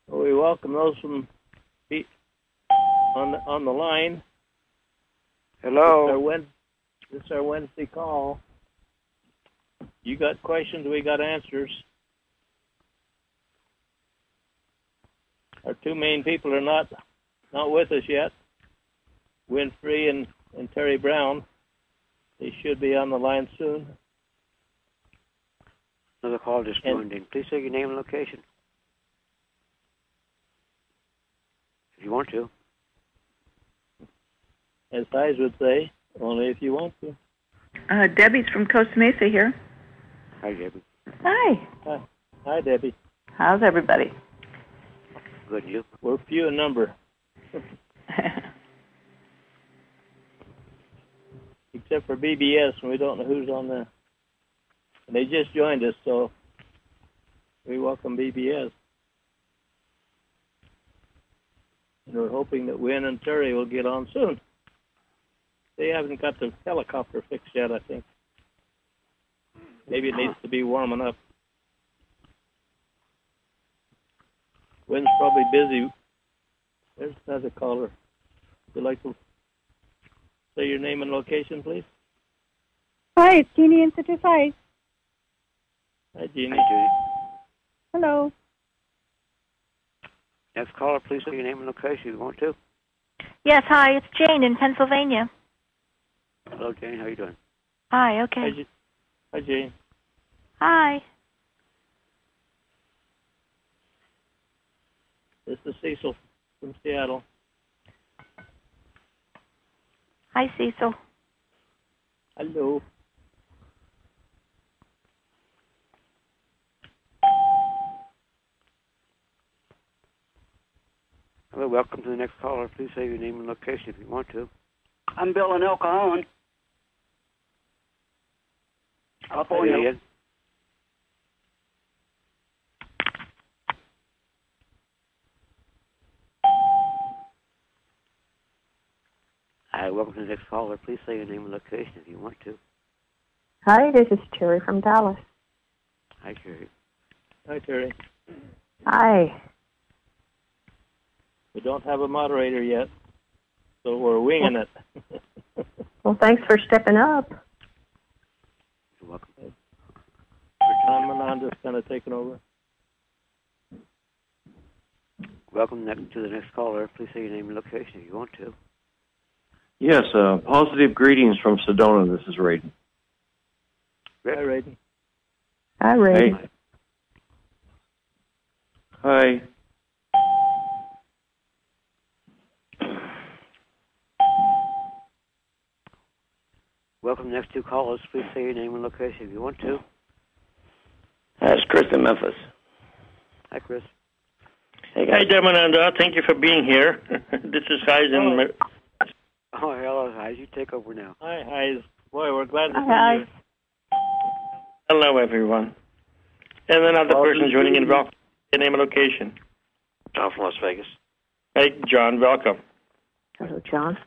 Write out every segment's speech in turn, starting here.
Well, we welcome those from on the line. Hello. This is our Wednesday call. You got questions, we got answers. Our two main people are not with us yet. Winfrey and Terry Brown. They should be on the line soon. Another call just joined in. Please say your name and location. If you want to. As Thais would say, only if you want to. Debbie's from Costa Mesa here. Hi, Debbie. Hi. Hi, Debbie. How's everybody? Good, you? We're few in number. Except for BBS, and we don't know who's on the... And they just joined us, so we welcome BBS. And we're hoping that Wynn and Terry will get on soon. They haven't got the helicopter fixed yet, I think. Maybe it needs to be warming up. Wynn's probably busy. There's another caller. Would you like to say your name and location, please? Hi, it's Jeannie in Citrus Heights. Hi, Jeannie. Hi, Judy. Hello. Next caller, please say your name and location if you want to. Yes, hi, it's Jane in Pennsylvania. Hello, Jane. How you doing? Hi, okay. Hi, Jane. Hi. This is Cecil from Seattle. Hi, Cecil. Hello. Hello, welcome to the next caller. Please say your name and location if you want to. I'm Bill in El Cajon. California. Hi, welcome to the next caller. Please say your name and location if you want to. Hi, this is Terry from Dallas. Hi, Terry. Hi, Terry. Hi. We don't have a moderator yet, so we're winging it. Well, thanks for stepping up. You're welcome. John Menanda's kind of taking over. Welcome to the next caller. Please say your name and location if you want to. Yes, positive greetings from Sedona. This is Raiden. Hi, Raiden. Hi, Ray. Hey. Hi. Welcome to the next two callers. Please say your name and location if you want to. That's Chris in Memphis. Hi, Chris. Hey, Hi, guys. Demonanda. Thank you for being here. This is Heisen. Oh, hello, Heis. You take over now. Hi, Heis. Boy, we're glad to Hi, see you. Hello, everyone. And another person joining in. Welcome. Your name and location. John from Las Vegas. Hey, John. Welcome. Hello, John.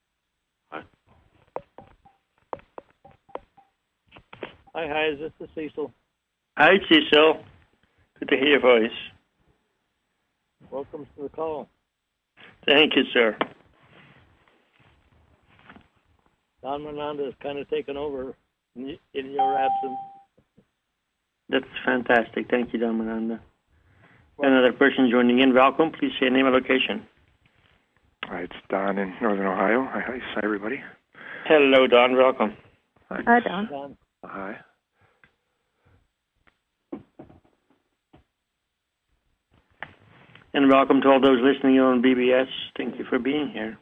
Hi, Heis. This is Cecil. Hi, Cecil. Good to hear your voice. Welcome to the call. Thank you, sir. Don Menanda has kind of taken over in your absence. That's fantastic. Thank you, Demonanda. Another person joining in. Welcome. Please say your name and location. Hi, it's Don in Northern Ohio. Hi, everybody. Hello, Don. Welcome. Hi, Don. Don. Hi. And welcome to all those listening on BBS. Thank you for being here.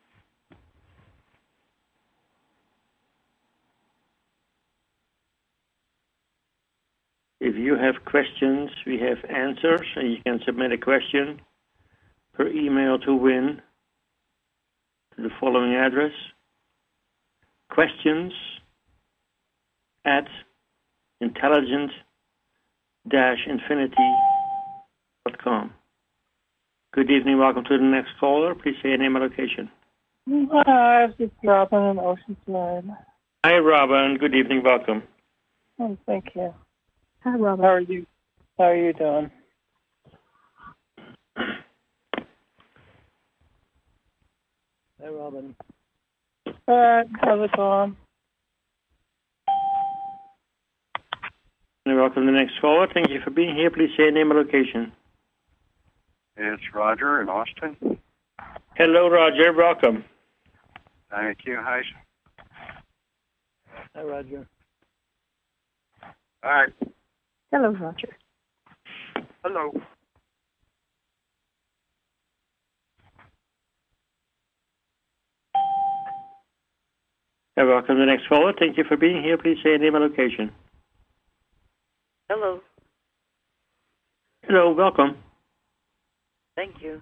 If you have questions, we have answers, and you can submit a question per email to Win to the following address: questions@intelligent-infinity.com. Good evening. Welcome to the next caller. Please say your name and location. Hi, this is Robin in Oceanside. Hi, Robin. Good evening. Welcome. Oh, thank you. Hi, Robin. How are you? How are you doing? Robin. How's it going? Welcome to the next caller. Thank you for being here. Please say your name and location. It's Roger in Austin. Hello, Roger. Welcome. Thank you. Hi. Hi, Roger. All right. Hello, Roger. Hello. Welcome to the next caller. Thank you for being here. Please say your name and location. Hello. Hello. Welcome. Thank you.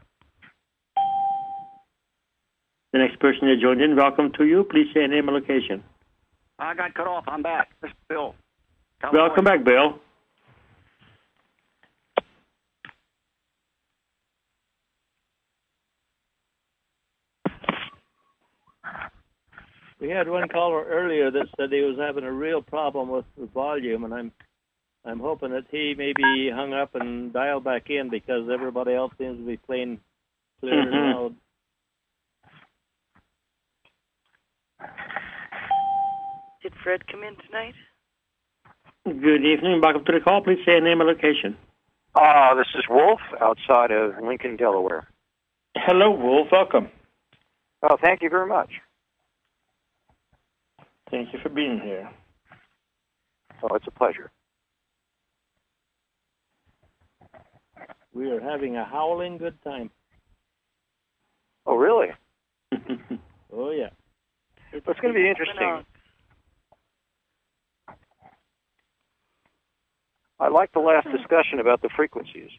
The next person that joined in, welcome to you. Please say your name and location. I got cut off. I'm back. This is Bill. California. Welcome back, Bill. We had one caller earlier that said he was having a real problem with the volume, and I'm hoping that he maybe hung up and dialed back in because everybody else seems to be playing clear and loud. Did Fred come in tonight? Good evening. Welcome to the call. Please say your name and location. This is Wolf outside of Lincoln, Delaware. Hello, Wolf. Welcome. Oh, thank you very much. Thank you for being here. Oh, it's a pleasure. We are having a howling good time. Oh, really? Oh, yeah. It's going to be interesting. I like the last discussion about the frequencies.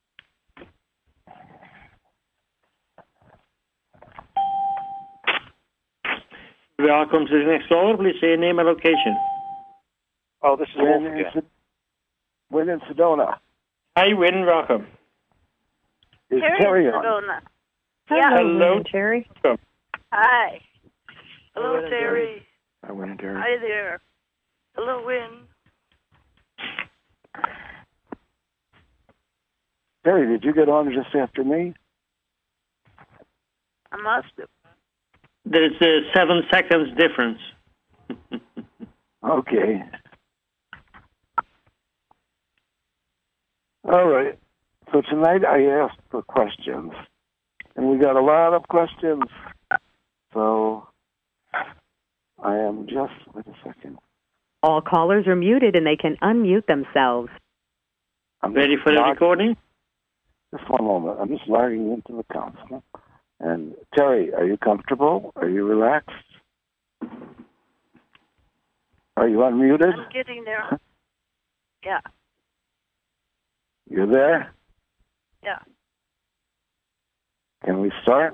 Welcome to the next caller. Please say your name and location. Oh, this is Wolf again. Win in Sedona. Hi, Win. Welcome. Is Terry on? Sedona. Hello, Terry. Welcome. Hi. Hello, Terry. I went in Terry. Hi there. Hello, Win. Terry, did you get on just after me? I must have. There's 7 seconds difference. Okay. All right. So tonight I asked for questions, and we got a lot of questions. So I am just, wait a second. All callers are muted and they can unmute themselves. I'm ready for the recording? Just one moment. I'm just logging into the console. And Terry, are you comfortable? Are you relaxed? Are you unmuted? I'm getting there. Yeah. You're there? Yeah. Can we start?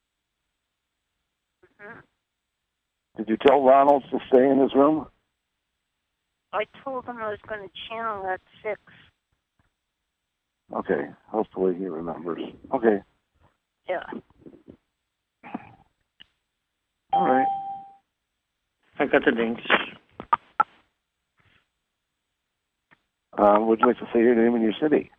Mm-hmm. Did you tell Ronald to stay in his room? I told him I was going to channel at 6. Okay. Hopefully he remembers. Okay. Yeah. All right. I got the links. Would you like to say your name and your city?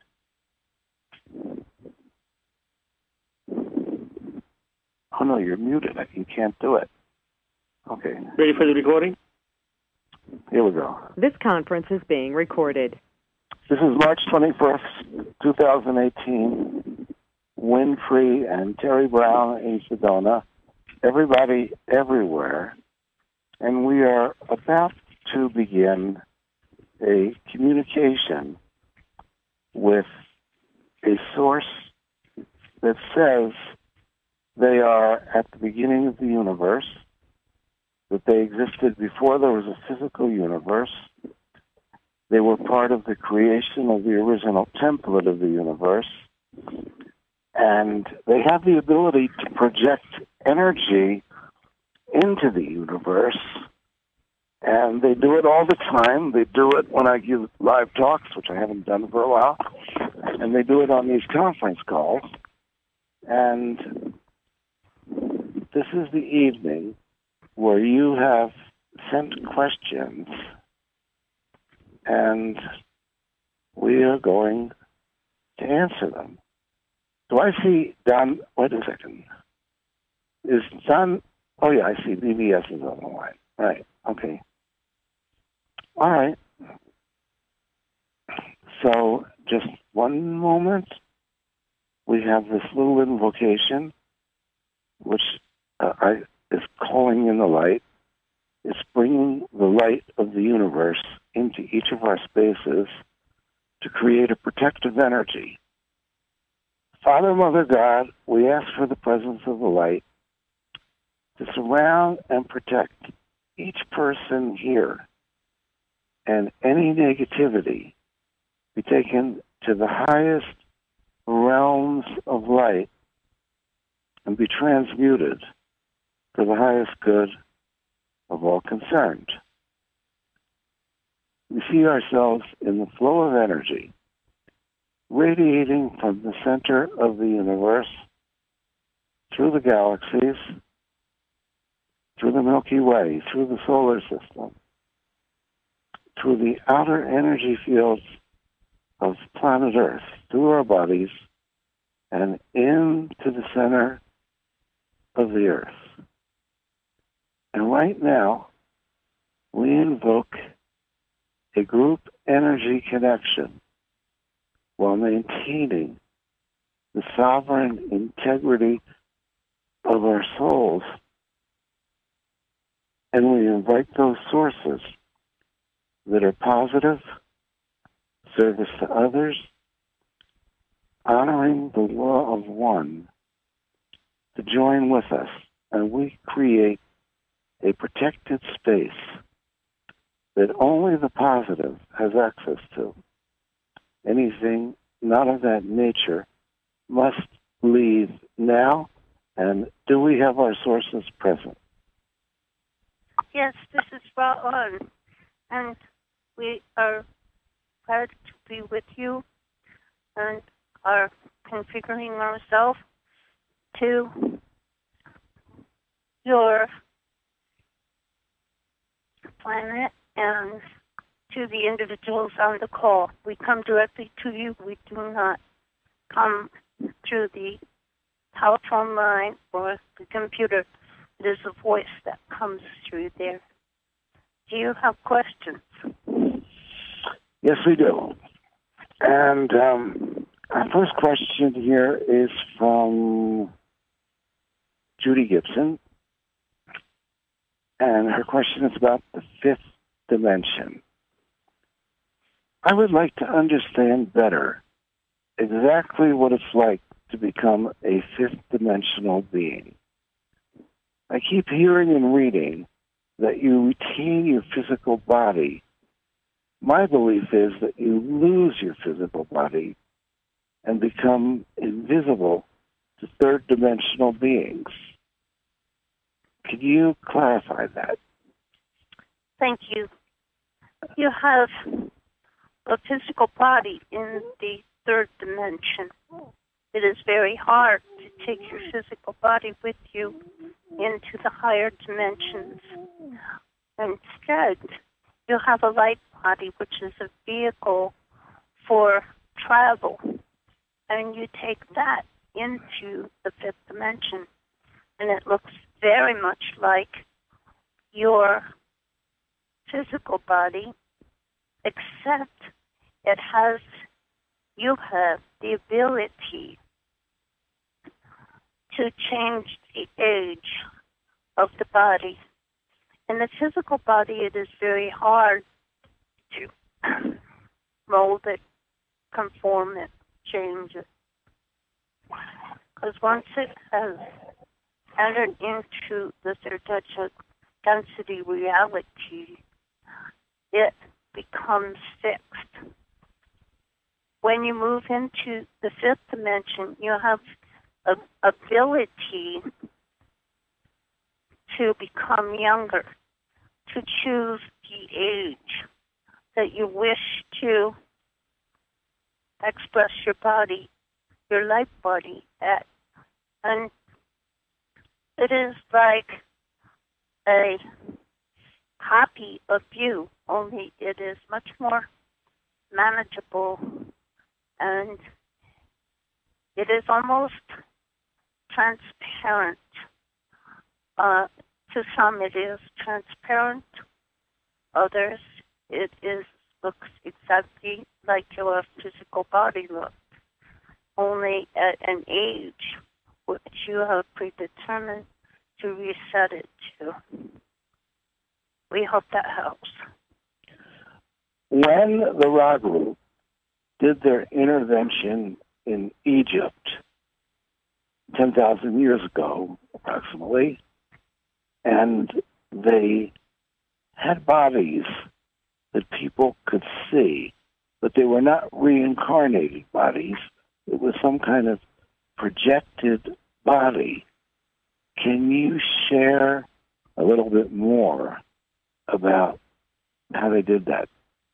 Oh, no, you're muted. You can't do it. Okay. Ready for the recording? Here we go. This conference is being recorded. This is March 21st, 2018. Winfrey and Terry Brown in Sedona. Everybody everywhere. And we are about to begin a communication with a source that says they are at the beginning of the universe, that they existed before there was a physical universe. They were part of the creation of the original template of the universe. And they have the ability to project energy into the universe. And they do it all the time. They do it when I give live talks, which I haven't done for a while. And they do it on these conference calls. And this is the evening where you have sent questions. And we are going to answer them. Do I see Don? Wait a second. Is John? Oh yeah, I see. BBS is on the line. Right. Okay. All right. So just one moment. We have this little invocation, which is calling in the light. It's bringing the light of the universe into each of our spaces to create a protective energy. Father, Mother, God, we ask for the presence of the light to surround and protect each person here, and any negativity be taken to the highest realms of light and be transmuted for the highest good of all concerned. We see ourselves in the flow of energy radiating from the center of the universe through the galaxies, through the Milky Way, through the solar system, through the outer energy fields of planet Earth, through our bodies, and into the center of the Earth. And right now, we invoke a group energy connection while maintaining the sovereign integrity of our souls. And we invite those sources that are positive, service to others, honoring the law of one, to join with us. And we create a protected space that only the positive has access to. Anything not of that nature must leave now. And do we have our sources present? Yes, this is spot on. And we are glad to be with you and are configuring ourselves to your planet and to the individuals on the call. We come directly to you. We do not come through the telephone line or the computer. It is a voice that comes through there. Do you have questions? Yes, we do. And our first question here is from Judy Gibson. And her question is about the fifth dimension. I would like to understand better exactly what it's like to become a fifth dimensional being. I keep hearing and reading that you retain your physical body. My belief is that you lose your physical body and become invisible to third dimensional beings. Could you clarify that? Thank you. You have a physical body in the third dimension. It is very hard to take your physical body with you into the higher dimensions. Instead, you have a light body, which is a vehicle for travel, and you take that into the fifth dimension, and it looks very much like your physical body, except you have the ability to change the age of the body. In the physical body, it is very hard to mold it, conform it, change it. Because once it has entered into the third density reality, it becomes fixed. When you move into the fifth dimension, you have an ability to become younger, to choose the age that you wish to express your body, your life body at. And it is like a copy of you, only it is much more manageable, and it is almost transparent. To some, it is transparent. Others, it looks exactly like your physical body looked, only at an age which you have predetermined to reset it to. We hope that helps. When the Ra group did their intervention in Egypt 10,000 years ago, approximately, and they had bodies that people could see, but they were not reincarnated bodies. It was some kind of projected body. Can you share a little bit more about how they did that?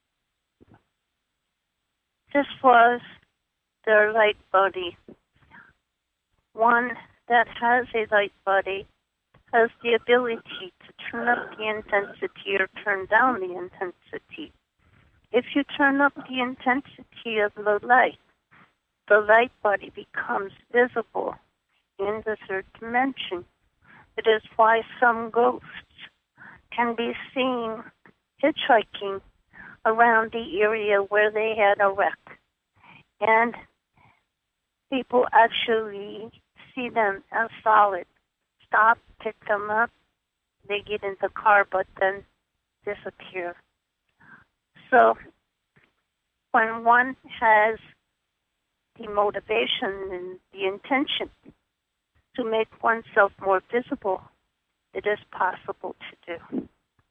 This was their light body. One that has a light body has the ability to turn up the intensity or turn down the intensity. If you turn up the intensity of the light body becomes visible in the third dimension. It is why some ghosts can be seen hitchhiking around the area where they had a wreck. And people actually see them as solid. Stop, pick them up, they get in the car, but then disappear. So when one has the motivation and the intention to make oneself more visible, it is possible to do.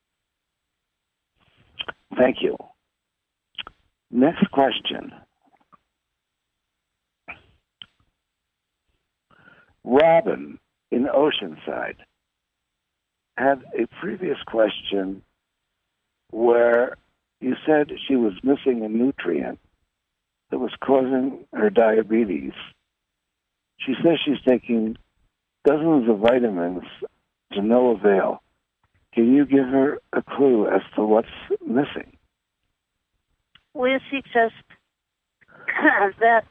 Thank you. Next question. Robin in Oceanside had a previous question where you said she was missing a nutrient that was causing her diabetes. She says she's taking dozens of vitamins to no avail. Can you give her a clue as to what's missing? We suggest that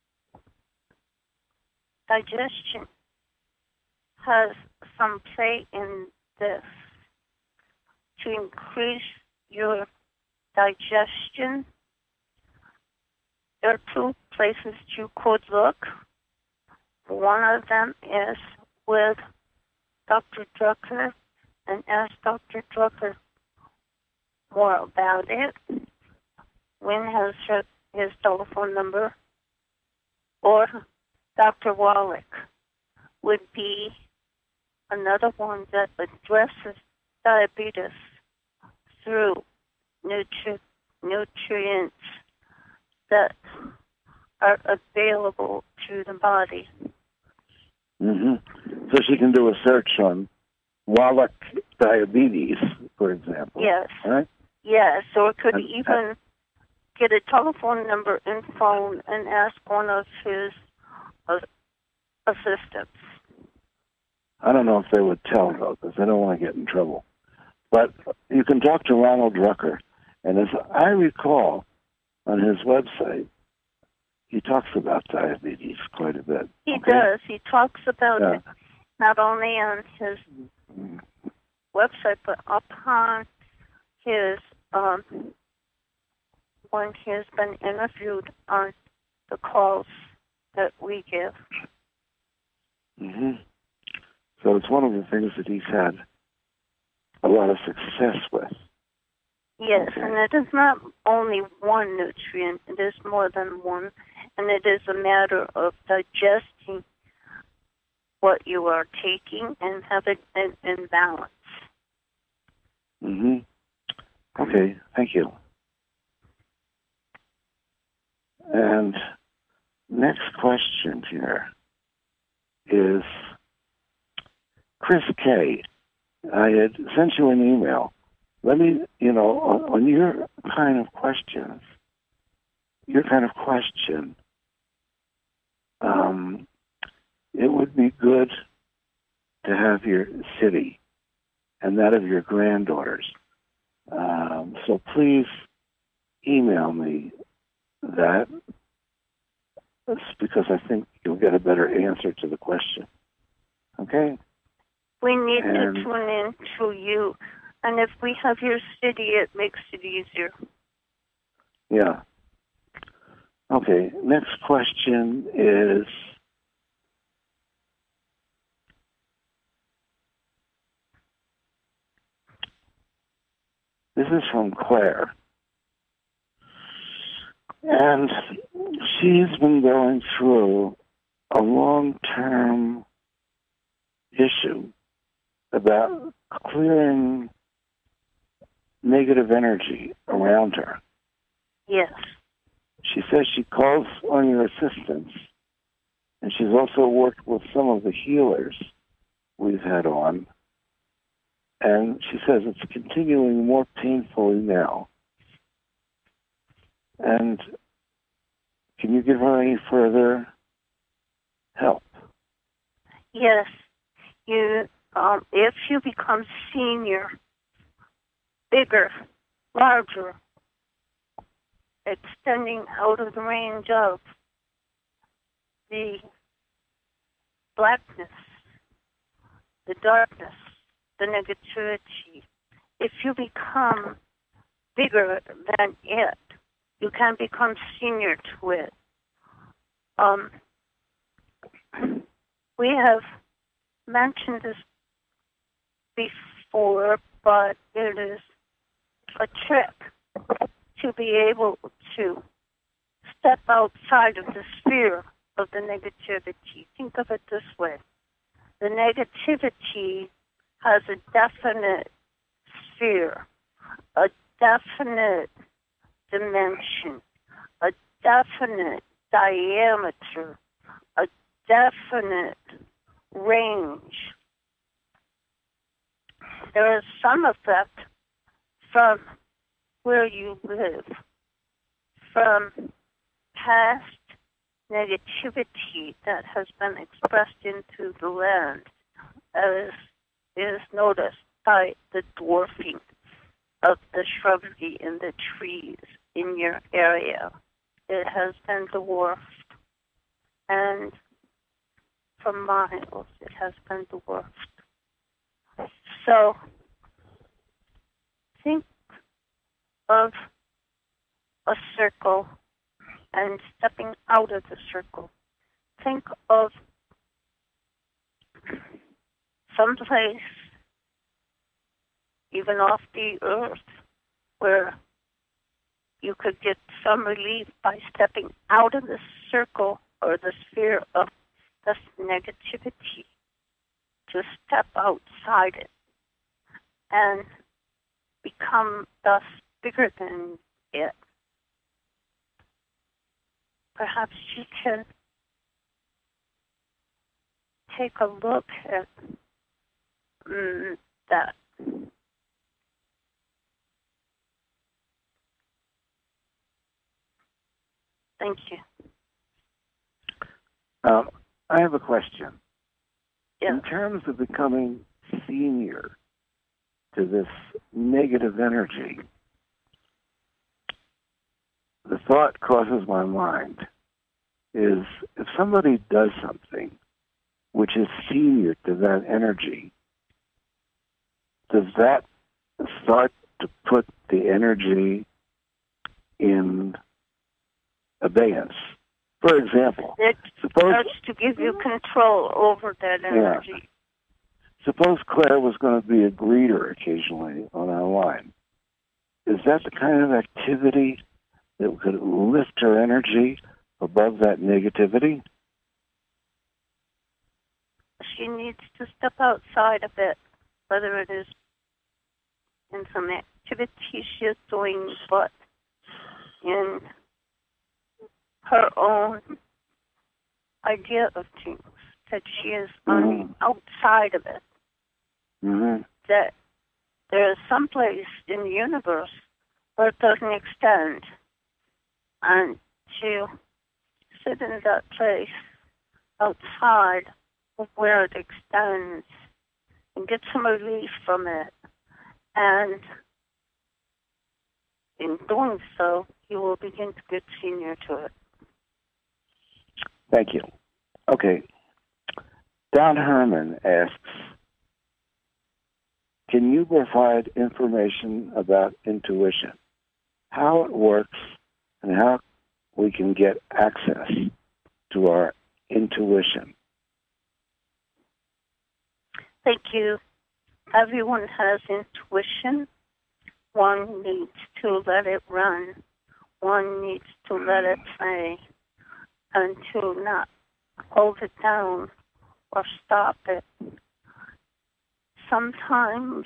digestion has some play in this. To increase your digestion, there are two places you could look. One of them is with Dr. Drucker, and ask Dr. Drucker more about it. Wynn has his telephone number. Or Dr. Wallach would be another one that addresses diabetes through nutrients that are available to the body. Mm-hmm. So she can do a search on Wallach diabetes, for example. Yes. Right? Yes, or could even get a telephone number and phone and ask one of his assistants. I don't know if they would tell, though, because they don't want to get in trouble. But you can talk to Ronald Drucker, and as I recall, on his website, he talks about diabetes quite a bit. He does. He talks about it not only on his website, but upon his when he has been interviewed on the calls that we give. Mm-hmm. So it's one of the things that he's had a lot of success with. Yes, and it is not only one nutrient, it is more than one, and it is a matter of digesting what you are taking and have it in balance. Mm-hmm. Okay, thank you. And next question here is Chris K. I had sent you an email. Let me, on your kind of question, it would be good to have your city and that of your granddaughters. So please email me that. That's because I think you'll get a better answer to the question. Okay? We need And- to tune in to you. And if we have your city, it makes it easier. Yeah. Okay, next question is, this is from Claire. And she's been going through a long-term issue about clearing negative energy around her. Yes. She says she calls on your assistance, and she's also worked with some of the healers we've had on, and she says it's continuing more painfully now. And can you give her any further help? Yes. You, if you become senior, bigger, larger, extending out of the range of the blackness, the darkness, the negativity. If you become bigger than it, you can become senior to it. We have mentioned this before, but it is a trick to be able to step outside of the sphere of the negativity. Think of it this way. The negativity has a definite sphere, a definite dimension, a definite diameter, a definite range. There is some effect from where you live, from past negativity that has been expressed into the land, as is noticed by the dwarfing of the shrubbery and the trees in your area. It has been dwarfed, and for miles it has been dwarfed. So think of a circle and stepping out of the circle. Think of someplace, even off the earth, where you could get some relief by stepping out of the circle or the sphere of this negativity, to step outside it and become thus bigger than it. Perhaps you can take a look at that. Thank you. I have a question. Yeah. In terms of becoming senior to this negative energy, the thought crosses my mind is if somebody does something which is senior to that energy, does that start to put the energy in abeyance? For example, it starts to give you control over that energy. Yeah. Suppose Claire was going to be a greeter occasionally on our line. Is that the kind of activity that could lift her energy above that negativity? She needs to step outside of it, whether it is in some activity she is doing, but in her own idea of things, that she is on the outside of it. Mm-hmm. That there is some place in the universe where it doesn't extend, and to sit in that place outside of where it extends and get some relief from it. And in doing so, you will begin to get senior to it. Thank you. Okay. Don Herman asks, can you provide information about intuition, how it works, and how we can get access to our intuition? Thank you. Everyone has intuition. One needs to let it run. One needs to let it play and to not hold it down or stop it. Sometimes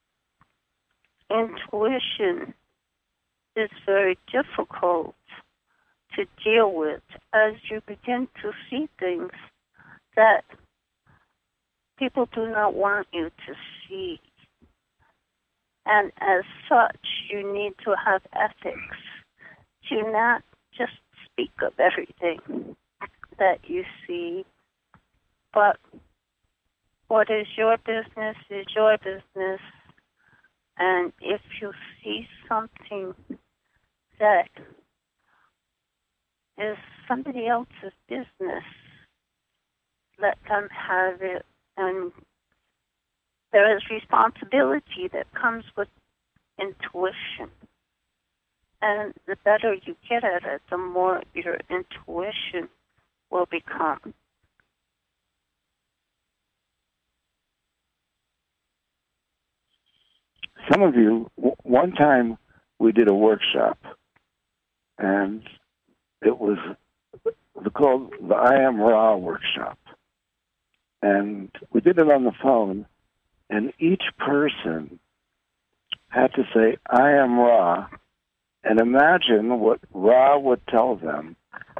intuition is very difficult to deal with as you begin to see things that people do not want you to see. And as such, you need to have ethics to not just speak of everything that you see, but what is your business is your business. And if you see something that is somebody else's business, let them have it. And there is responsibility that comes with intuition. And the better you get at it, the more your intuition will become. Some of you, one time we did a workshop, and it was called the I Am Ra workshop. And we did it on the phone, and each person had to say, I am Ra, and imagine what Ra would tell them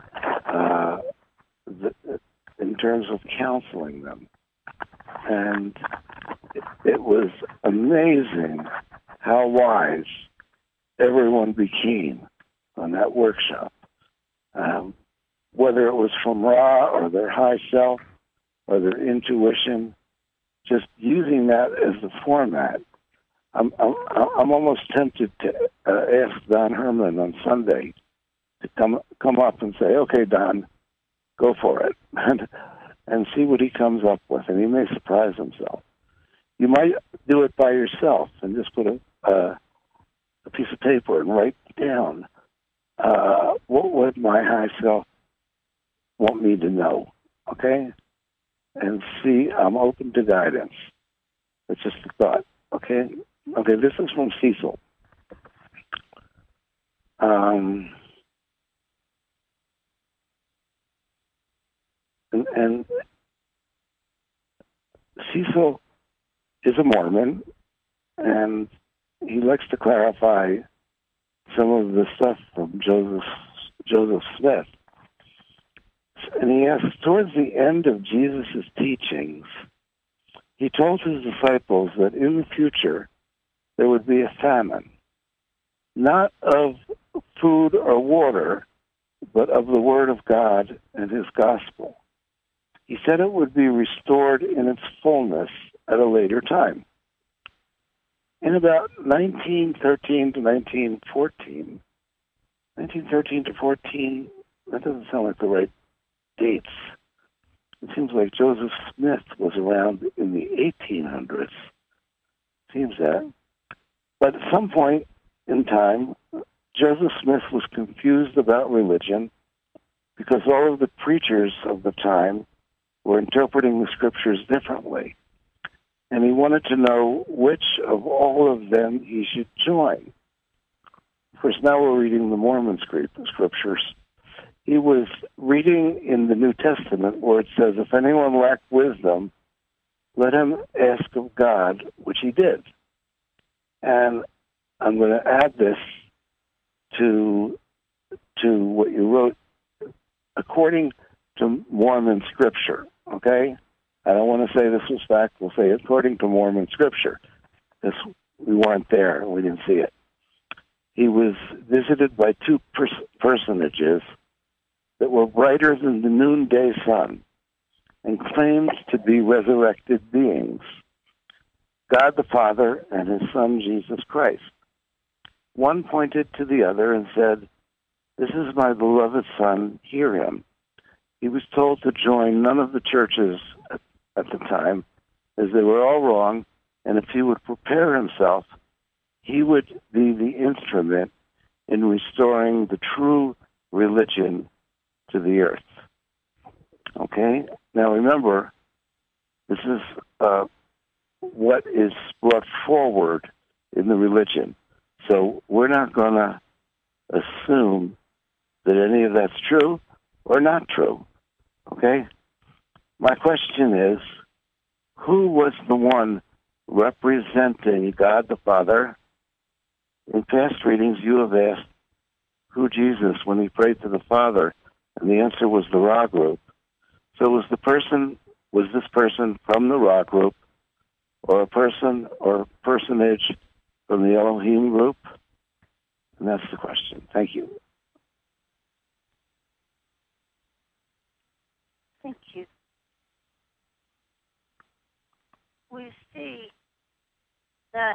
in terms of counseling them. And it was amazing how wise everyone became on that workshop. Whether it was from Ra or their high self or their intuition, just using that as the format. I'm almost tempted to ask Don Herman on Sunday to come up and say, okay, Don, go for it, and see what he comes up with, and he may surprise himself. You might do it by yourself and just put a piece of paper and write down what would my high self want me to know, okay? And see, I'm open to guidance. It's just a thought, okay? Okay, this is from Cecil. And Cecil is a Mormon, and he likes to clarify some of the stuff from Joseph Smith. And he asks, towards the end of Jesus' teachings, he told his disciples that in the future there would be a famine, not of food or water, but of the Word of God and His gospel. He said it would be restored in its fullness at a later time. In about 1913 to 1914, that doesn't sound like the right dates. It seems like Joseph Smith was around in the 1800s. Seems that. But at some point in time, Joseph Smith was confused about religion because all of the preachers of the time were interpreting the scriptures differently. And he wanted to know which of all of them he should join. Of course, now we're reading the Mormon scriptures. He was reading in the New Testament where it says, if anyone lacked wisdom, let him ask of God, which he did. And I'm going to add this to what you wrote, according to Mormon scripture, okay? I don't want to say this was fact. We'll say according to Mormon scripture. We weren't there. We didn't see it. He was visited by two personages that were brighter than the noonday sun and claimed to be resurrected beings, God the Father and His Son, Jesus Christ. One pointed to the other and said, this is my beloved Son, hear him. He was told to join none of the churches at the time, as they were all wrong And if he would prepare himself, he would be the instrument in restoring the true religion to the earth. Okay? Now remember, this is what is brought forward in the religion. So we're not going to assume that any of that's true or not true. Okay? My question is, who was the one representing God the Father? In past readings, you have asked who Jesus when he prayed to the Father, and the answer was the Ra group. So was this person from the Ra group, or a person or personage from the Elohim group? And that's the question. Thank you. Thank you. We see that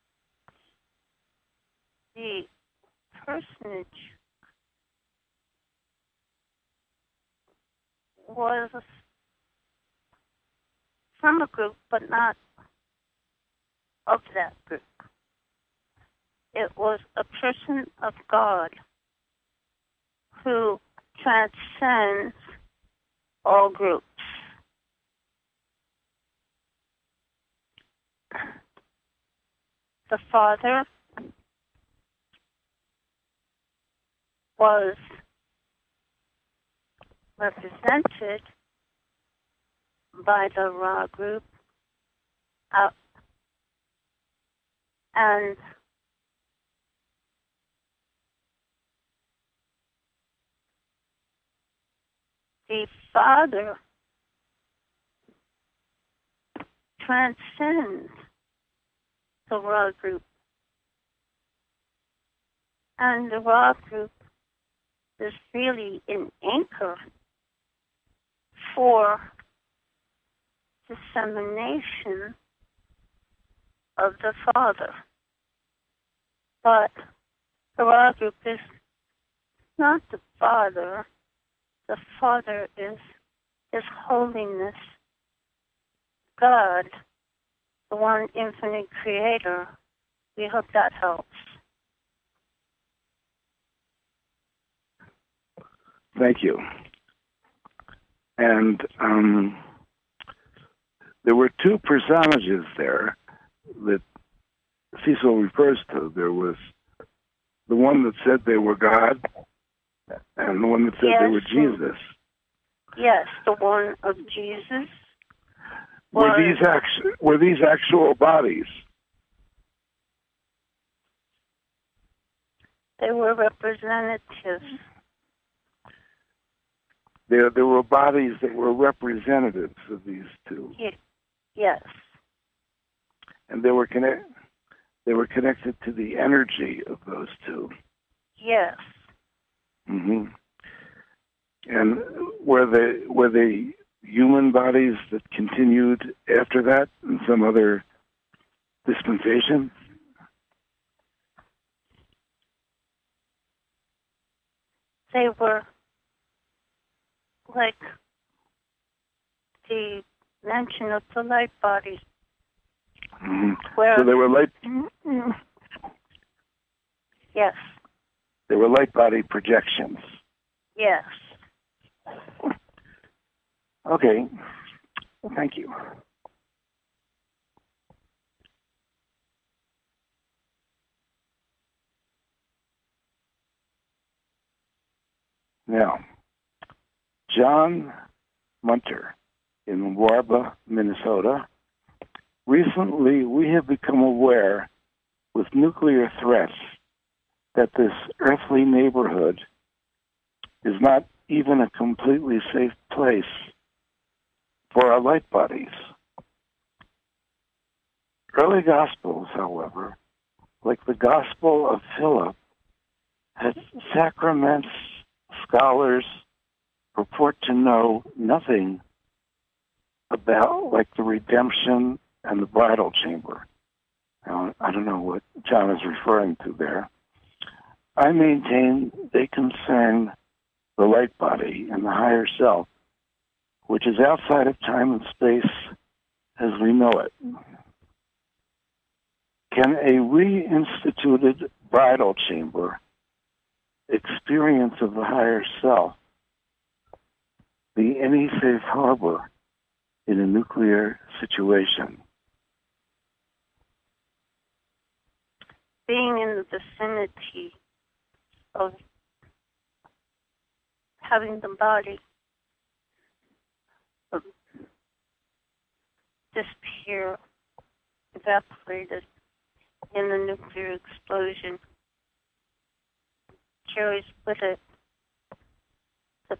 the personage was from a group, but not of that group. It was a person of God who transcends all groups. The Father was represented by the Ra group, and the Father transcends the Ra group, and the Ra group is really an anchor for dissemination of the Father. But the Ra group is not the Father. The Father is His Holiness, God, the one infinite creator. We hope that helps. Thank you. And there were two personages there that Cecil refers to. There was the one that said they were God and the one that said they were Jesus. Yes, the one of Jesus. Were these actual bodies? They were representatives. There were bodies that were representatives of these two. Yes. And they were connected to the energy of those two. Yes. Mm-hmm. And were they human bodies that continued after that in some other dispensation? They were like the mention of the light bodies. Mm-hmm. Where, so they were light. Yes. They were light body projections. Yes. Okay. Well, thank you. Now, John Munter in Warba, Minnesota. Recently, we have become aware with nuclear threats that this earthly neighborhood is not even a completely safe place for our light bodies. Early Gospels, however, like the Gospel of Philip, had sacraments scholars purport to know nothing about, like the redemption and the bridal chamber. Now, I don't know what John is referring to there. I maintain they concern the light body and the higher self, which is outside of time and space as we know it. Can a reinstituted bridal chamber experience of the higher self be any safe harbor in a nuclear situation? Being in the vicinity of having the body disappear, evaporated in a nuclear explosion, carries with it the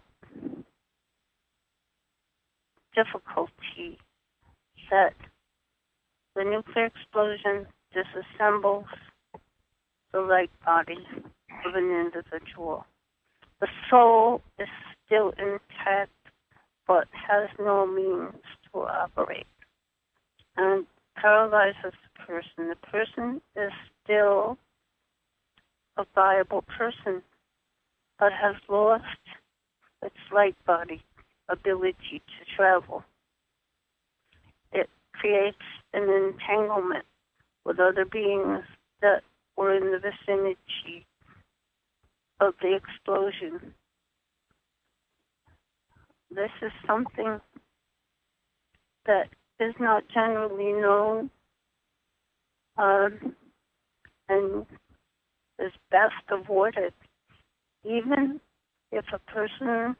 difficulty that the nuclear explosion disassembles the light body of an individual. The soul is still intact, but has no means to operate, and paralyzes the person. The person is still a viable person, but has lost its light body ability to travel. It creates an entanglement with other beings that were in the vicinity of the explosion. This is something that is not generally known and is best avoided. Even if a person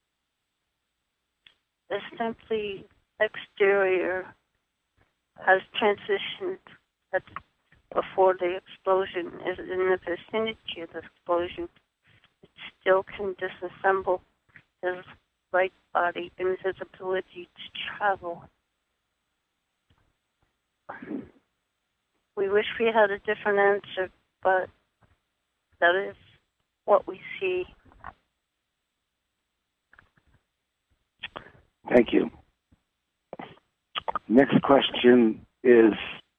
is simply exterior, has transitioned before the explosion, is in the vicinity of the explosion, it still can disassemble his light body and his ability to travel. We wish we had a different answer, but that is what we see. Thank you. Next question is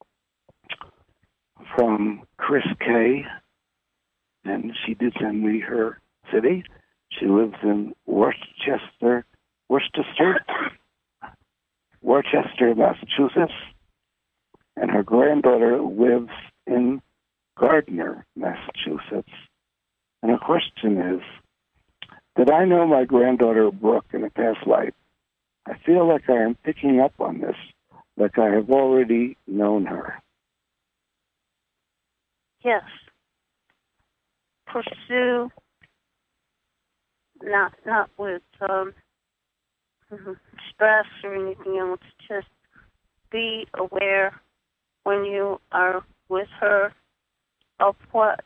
from Chris K. And she did send me her city. She lives in Worcester, Massachusetts. And her granddaughter lives in Gardner, Massachusetts. And her question is, did I know my granddaughter Brooke in a past life? I feel like I am picking up on this, like I have already known her. Yes. Pursue, not with stress or anything else. Just be aware when you are with her of what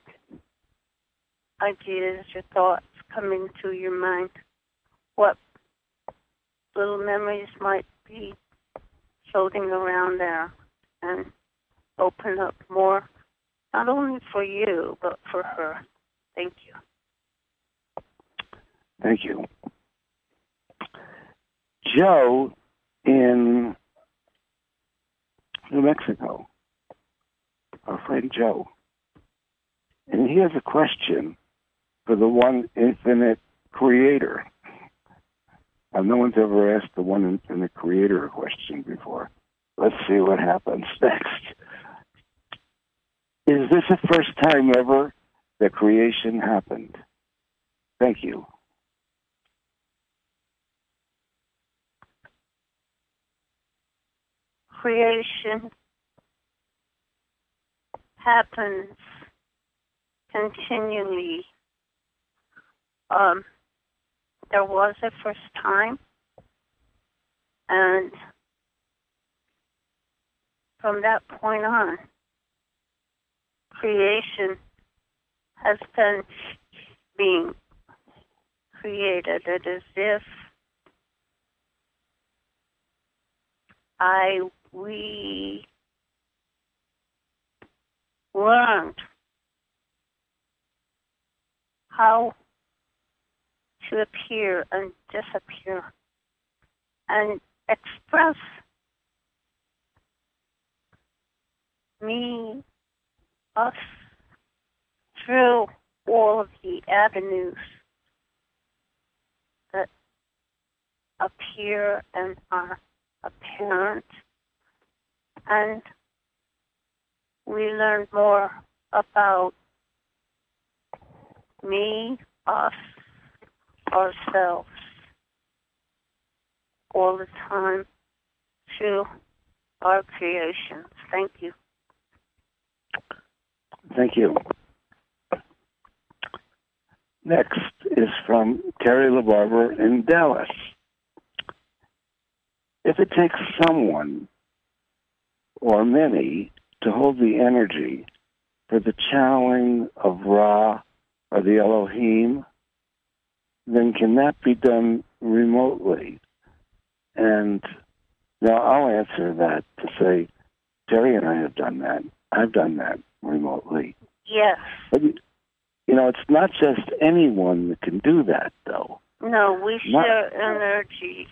ideas or thoughts come into your mind, what little memories might be floating around there, and open up more, not only for you, but for her. Thank you. Thank you. Joe in New Mexico, our friend Joe, and he has a question for the one infinite creator. No one's ever asked the one infinite creator a question before. Let's see what happens next. Is this the first time ever that creation happened? Thank you. Creation happens continually. There was a first time, and from that point on, creation has been being created. It is if we learned how to appear and disappear and express me, us, through all of the avenues that appear and are apparent, and we learn more about me, us, ourselves all the time through our creations. Thank you. Thank you. Next is from Terry LaBarber in Dallas. If it takes someone or many to hold the energy for the channeling of Ra or the Elohim, then can that be done remotely? And now I'll answer that to say, Terry and I have done that. I've done that remotely. Yes. But, it's not just anyone that can do that, though. No, we share energy.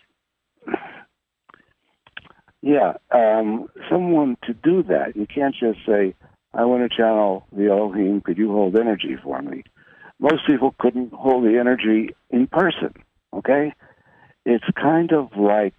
Yeah, someone to do that. You can't just say, I want to channel the Elohim, could you hold energy for me? Most people couldn't hold the energy in person, okay? It's kind of like,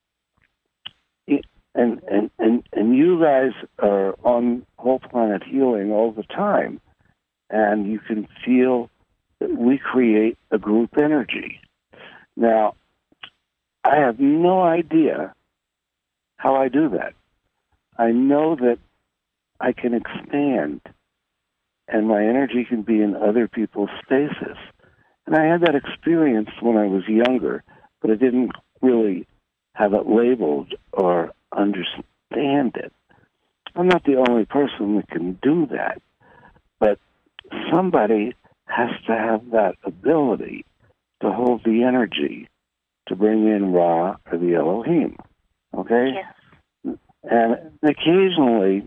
and you guys are on Whole Planet Healing all the time, and you can feel that we create a group energy. Now, I have no idea how I do that. I know that I can expand, and my energy can be in other people's spaces. And I had that experience when I was younger, but I didn't really have it labeled or understand it. I'm not the only person that can do that, but somebody has to have that ability to hold the energy to bring in Ra or the Elohim. Okay? Yes. And occasionally,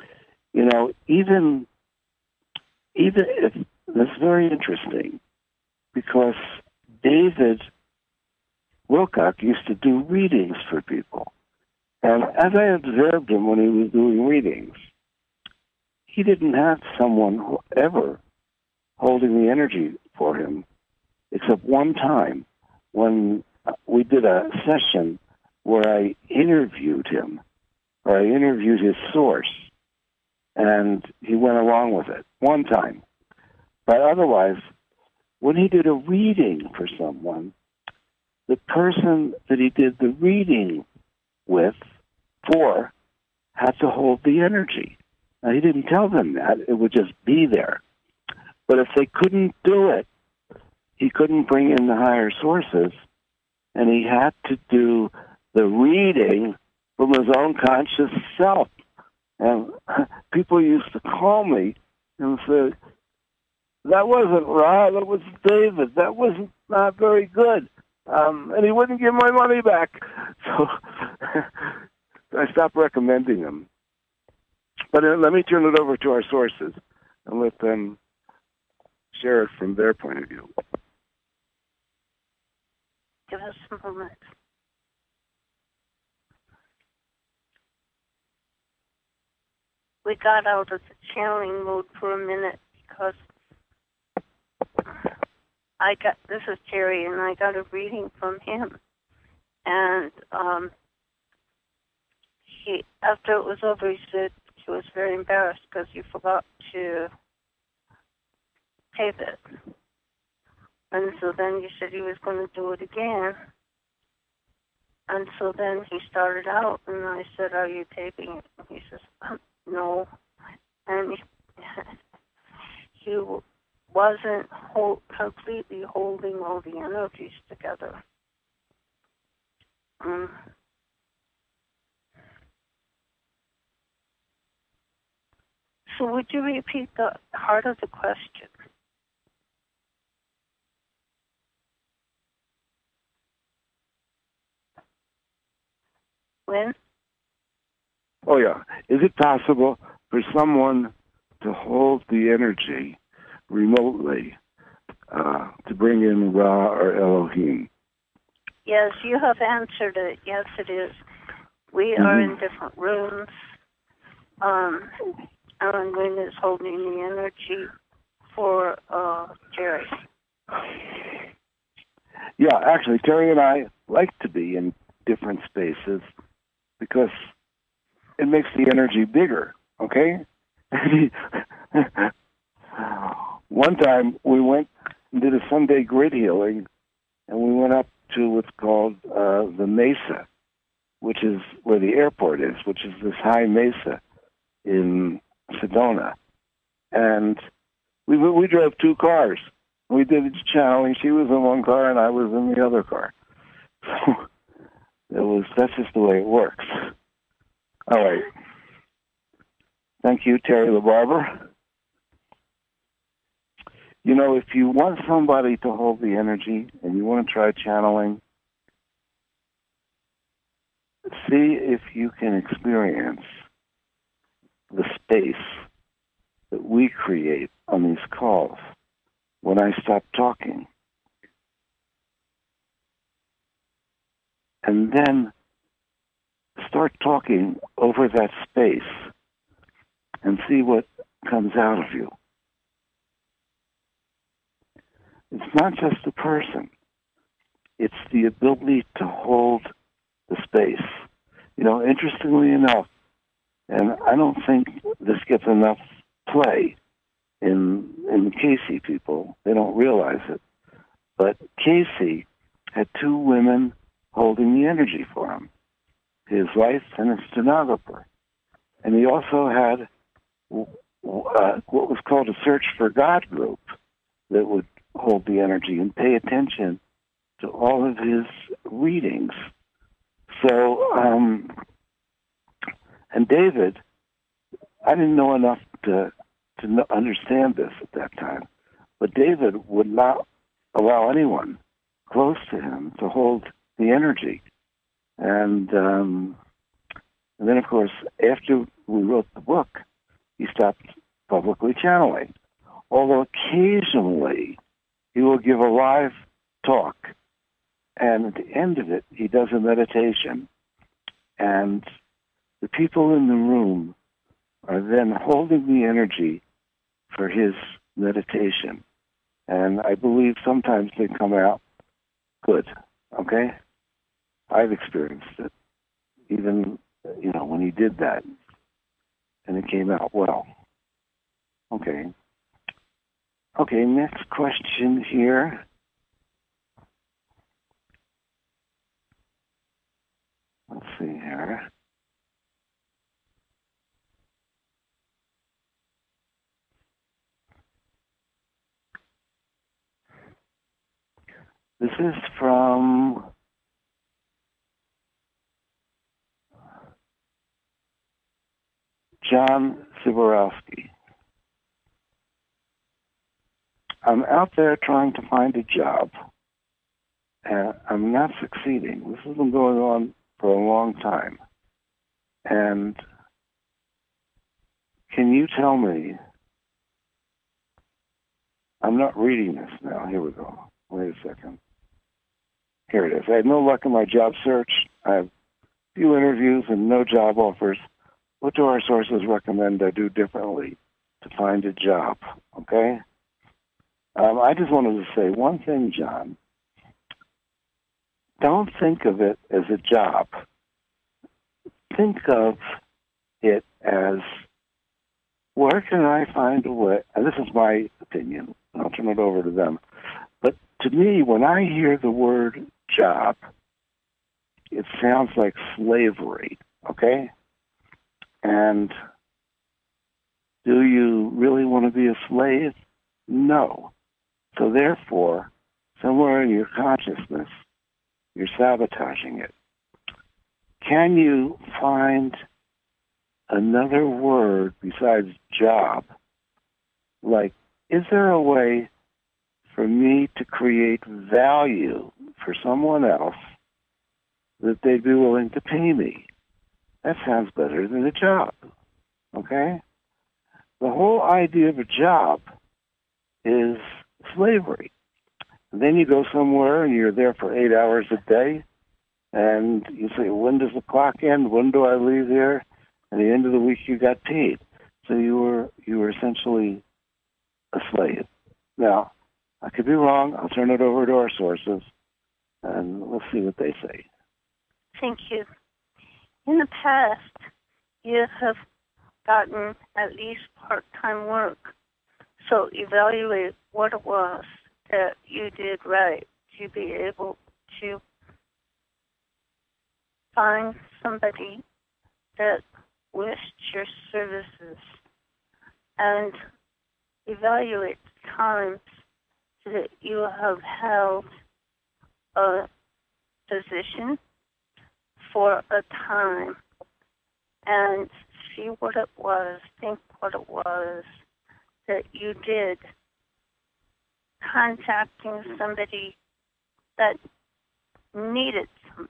even if that's very interesting, because David Wilcock used to do readings for people. And as I observed him when he was doing readings, he didn't have someone ever holding the energy for him, except one time when we did a session where I interviewed him, or I interviewed his source, and he went along with it one time. But otherwise, when he did a reading for someone, the person that he did the reading for had to hold the energy. Now, he didn't tell them that. It would just be there. But if they couldn't do it, he couldn't bring in the higher sources, and he had to do the reading from his own conscious self. And people used to call me and say, that wasn't right, that was David, that wasn't not very good. And he wouldn't give my money back. So I stopped recommending him. But let me turn it over to our sources and let them share it from their point of view. Give us a moment. We got out of the channeling mode for a minute because this is Terry, and I got a reading from him. And after it was over, he said he was very embarrassed because he forgot to tape it. And so then he said he was going to do it again. And so then he started out, and I said, are you taping it? And he says, no. And he wasn't completely holding all the energies together. So would you repeat the heart of the question? When? Oh, yeah. Is it possible for someone to hold the energy remotely to bring in Ra or Elohim? Yes, you have answered it. Yes, it is. We are in different rooms. Alan Wynn is holding the energy for Terry. Yeah, actually, Terry and I like to be in different spaces because it makes the energy bigger, okay? One time we went and did a Sunday grid healing, and we went up to what's called the Mesa, which is where the airport is, which is this high mesa in Sedona. And we drove 2 cars. We did the channeling. She was in one car, and I was in the other car. So that's just the way it works. All right. Thank you, Terry LaBarber. You know, if you want somebody to hold the energy and you want to try channeling, see if you can experience the space that we create on these calls when I stop talking. And then start talking over that space and see what comes out of you. It's not just the person. It's the ability to hold the space. You know, interestingly enough, and I don't think this gets enough play in the Casey people. They don't realize it. But Casey had 2 women holding the energy for him, his wife and his stenographer. And he also had what was called a Search for God group that would hold the energy and pay attention to all of his readings. So, and David, I didn't know enough to understand this at that time, but David would not allow anyone close to him to hold the energy. And then, of course, after we wrote the book, he stopped publicly channeling. Although occasionally he will give a live talk, and at the end of it, he does a meditation. And the people in the room are then holding the energy for his meditation. And I believe sometimes they come out good, okay? I've experienced it, even, you know, when he did that, and it came out well. Okay. Okay, next question here. Let's see here. This is from John Siborowski. I'm out there trying to find a job, and I'm not succeeding. This has been going on for a long time. And can you tell me, I'm not reading this now. Here we go. Wait a second. Here it is. I had no luck in my job search. I have few interviews and no job offers. What do our sources recommend I do differently to find a job? Okay? I just wanted to say one thing, John. Don't think of it as a job. Think of it as, where can I find a way? And this is my opinion. I'll turn it over to them. But to me, when I hear the word job, it sounds like slavery, okay? And do you really want to be a slave? No. So therefore, somewhere in your consciousness, you're sabotaging it. Can you find another word besides job? Like, is there a way for me to create value for someone else that they'd be willing to pay me? That sounds better than a job, okay? The whole idea of a job is slavery. And then you go somewhere and you're there for 8 hours a day, and you say, when does the clock end? When do I leave here? And at the end of the week, you got paid. So you were essentially a slave. Now, I could be wrong. I'll turn it over to our sources, and we'll see what they say. Thank you. In the past, you have gotten at least part-time work. So evaluate what it was that you did right to be able to find somebody that wished your services, and evaluate the times that you have held a position for a time, and see what it was, think what it was that you did, contacting somebody that needed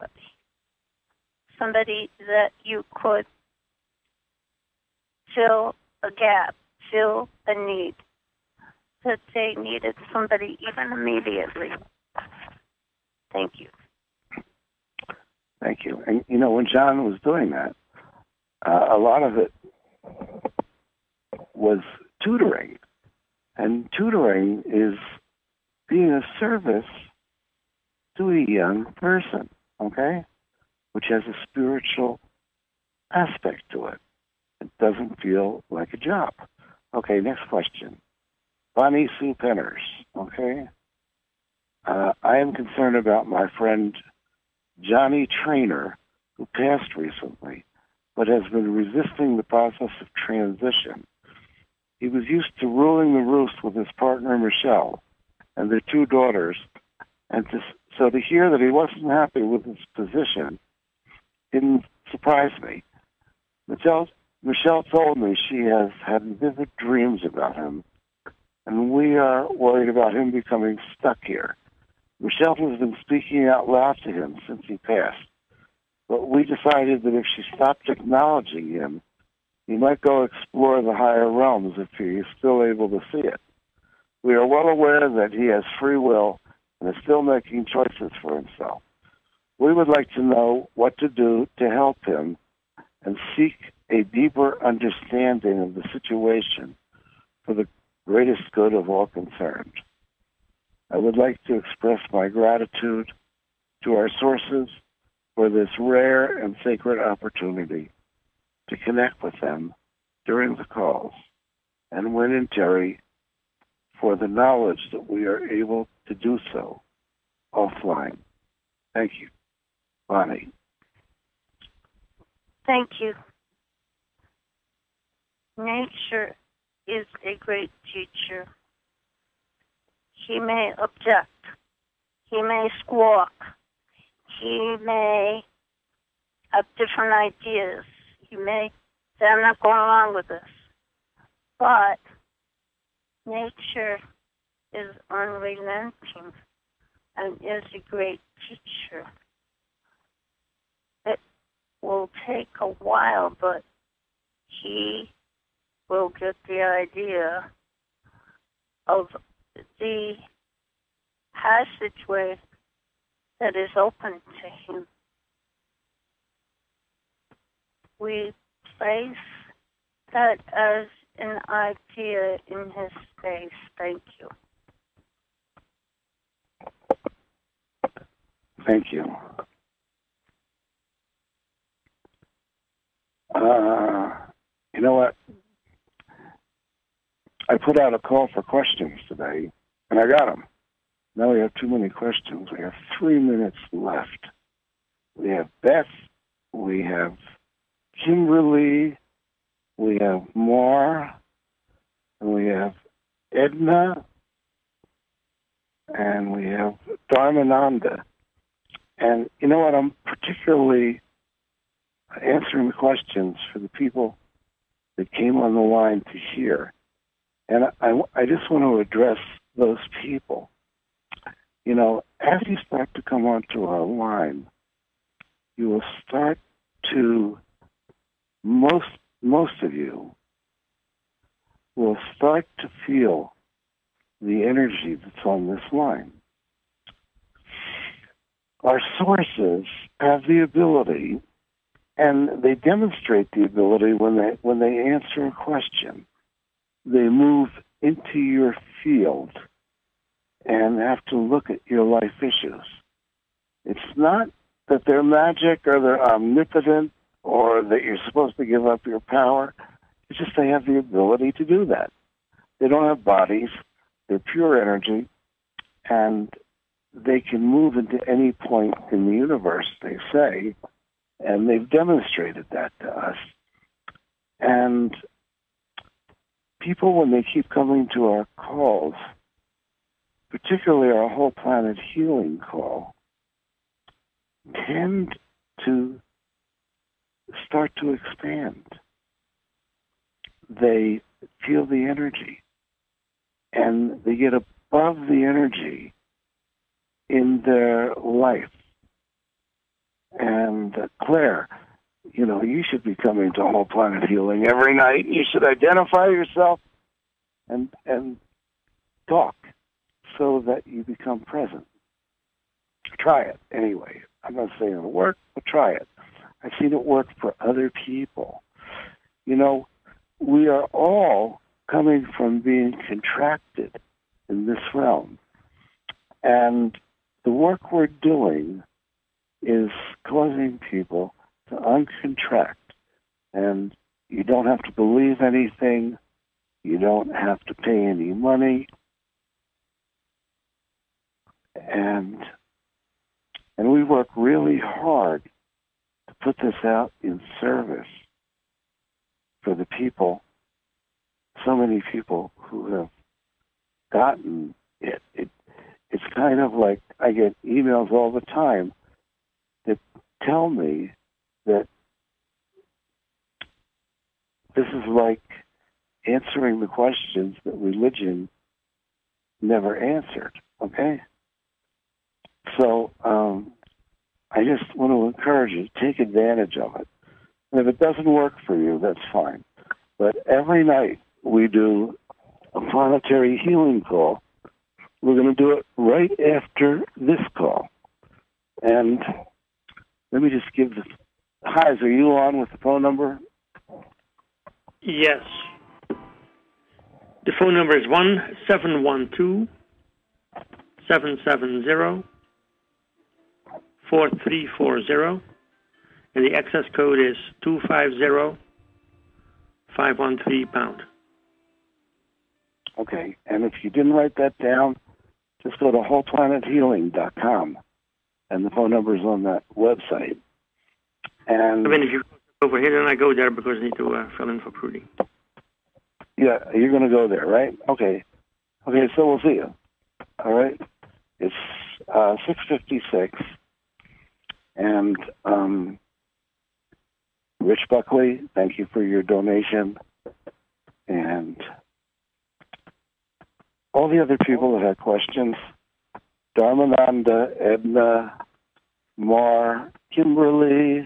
somebody that you could fill a gap, fill a need, that they needed somebody even immediately. Thank you. Thank you. And, when John was doing that, a lot of it was tutoring. And tutoring is being of service to a young person, okay? Which has a spiritual aspect to it. It doesn't feel like a job. Okay, next question. Bonnie Sue Penners, okay? I am concerned about my friend Johnny Trainer, who passed recently, but has been resisting the process of transition. He was used to ruling the roost with his partner Michelle and their 2 daughters, and so to hear that he wasn't happy with his position didn't surprise me. Michelle told me she has had vivid dreams about him, and we are worried about him becoming stuck here. Michelle has been speaking out loud to him since he passed, but we decided that if she stopped acknowledging him, he might go explore the higher realms if he is still able to see it. We are well aware that he has free will and is still making choices for himself. We would like to know what to do to help him and seek a deeper understanding of the situation for the greatest good of all concerned. I would like to express my gratitude to our sources for this rare and sacred opportunity to connect with them during the calls, and Win and Terry for the knowledge that we are able to do so offline. Thank you. Bonnie. Thank you. Nature is a great teacher. He may object. He may squawk. He may have different ideas. He may say, I'm not going along with this. But nature is unrelenting and is a great teacher. It will take a while, but he will get the idea of the passageway that is open to him. We place that as an idea in his space. Thank you. Thank you. You know what? I put out a call for questions today, and I got them. Now we have too many questions. We have 3 minutes left. We have Beth, we have Kimberly, we have Mar, and we have Edna, and we have Dharmananda. And you know what? I'm particularly answering the questions for the people that came on the line to hear. And I just want to address those people. You know, as you start to come onto our line, you will start to, most of you will start to feel the energy that's on this line. Our sources have the ability, and they demonstrate the ability when they answer a question. They move into your field and have to look at your life issues. It's not that they're magic or they're omnipotent or that you're supposed to give up your power. It's just they have the ability to do that. They don't have bodies. They're pure energy, and they can move into any point in the universe, they say, and they've demonstrated that to us. And people, when they keep coming to our calls, particularly our whole planet healing call, tend to start to expand. They feel the energy, and they get above the energy in their life. And Claire, you know, you should be coming to Whole Planet Healing every night. You should identify yourself and talk so that you become present. Try it anyway. I'm not saying it'll work, but try it. I've seen it work for other people. You know, we are all coming from being contracted in this realm. And the work we're doing is causing people to uncontract. And you don't have to believe anything. You don't have to pay any money. And we work really hard to put this out in service for the people, so many people who have gotten it. It's kind of like I get emails all the time that tell me that this is like answering the questions that religion never answered, okay? So I just want to encourage you to take advantage of it. And if it doesn't work for you, that's fine. But every night we do a planetary healing call. We're going to do it right after this call. And let me just give the... Hi, are you on with the phone number? Yes. The phone number is 1-712-770-4340, and the access code is 250513#. Okay, and if you didn't write that down, just go to wholeplanethealing.com, and the phone number is on that website. And I mean, if you go over here, then I go there because I need to fill in for Prudy. yeah, you're going to go there, right? Okay. Okay, so we'll see you. All right? It's 6:56, and Rich Buckley, thank you for your donation, and all the other people that had questions, Dharmananda, Edna, Mar, Kimberly,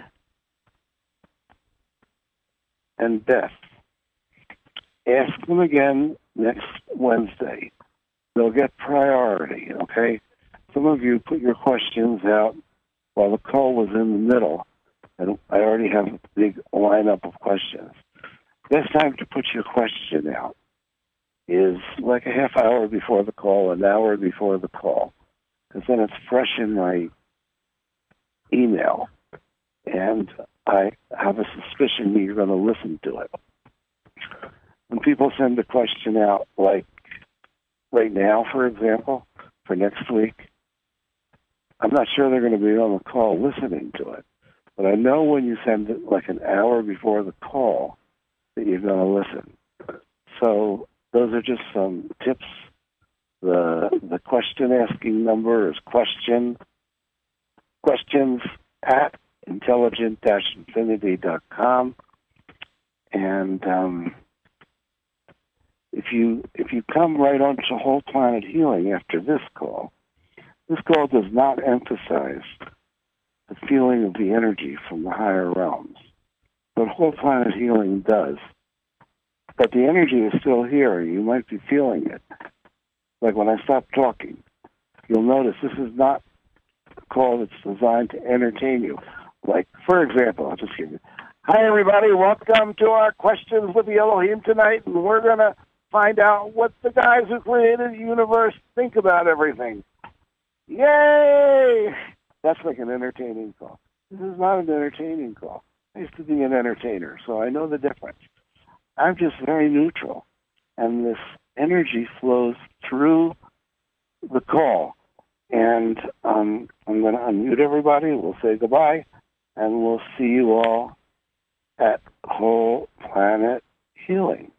and Beth. Ask them again next Wednesday. They'll get priority, okay? Some of you put your questions out while the call was in the middle, and I already have a big lineup of questions. Best time to put your question out is like a half hour before the call, an hour before the call, because then it's fresh in my email, and I have a suspicion that you're going to listen to it. When people send a question out, like right now, for example, for next week, I'm not sure they're going to be on the call listening to it, but I know when you send it like an hour before the call that you're going to listen. So those are just some tips. The question asking number is questions at intelligent-infinity.com. And if you come right on to Whole Planet Healing after this call does not emphasize the feeling of the energy from the higher realms, but Whole Planet Healing does. But the energy is still here. You might be feeling it. Like when I stop talking, you'll notice this is not a call that's designed to entertain you. Like, for example, I'll just give you, hi, everybody. Welcome to our Questions with the Elohim tonight, and we're going to find out what the guys who created the universe think about everything. Yay! That's like an entertaining call. This is not an entertaining call. I used to be an entertainer, so I know the difference. I'm just very neutral. And this energy flows through the call. And I'm going to unmute everybody. We'll say goodbye. And we'll see you all at Whole Planet Healing.